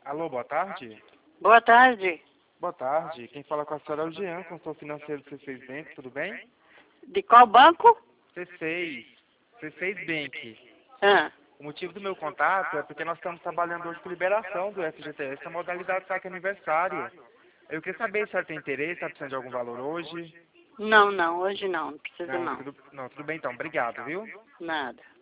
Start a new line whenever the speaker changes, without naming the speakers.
Alô, boa tarde?
Boa tarde.
Boa tarde. Quem fala com a senhora é o Jean, consultor financeiro do C6 Bank, tudo bem?
De qual banco?
C6. C6 Bank.
Ah,
O motivo do meu contato é porque nós estamos trabalhando hoje com liberação do FGTS, a modalidade saque aniversário. Eu queria saber se a senhora tem interesse, está precisando de algum valor hoje?
não, hoje não precisa não.
Não, tudo bem então. Obrigado, viu?
Nada.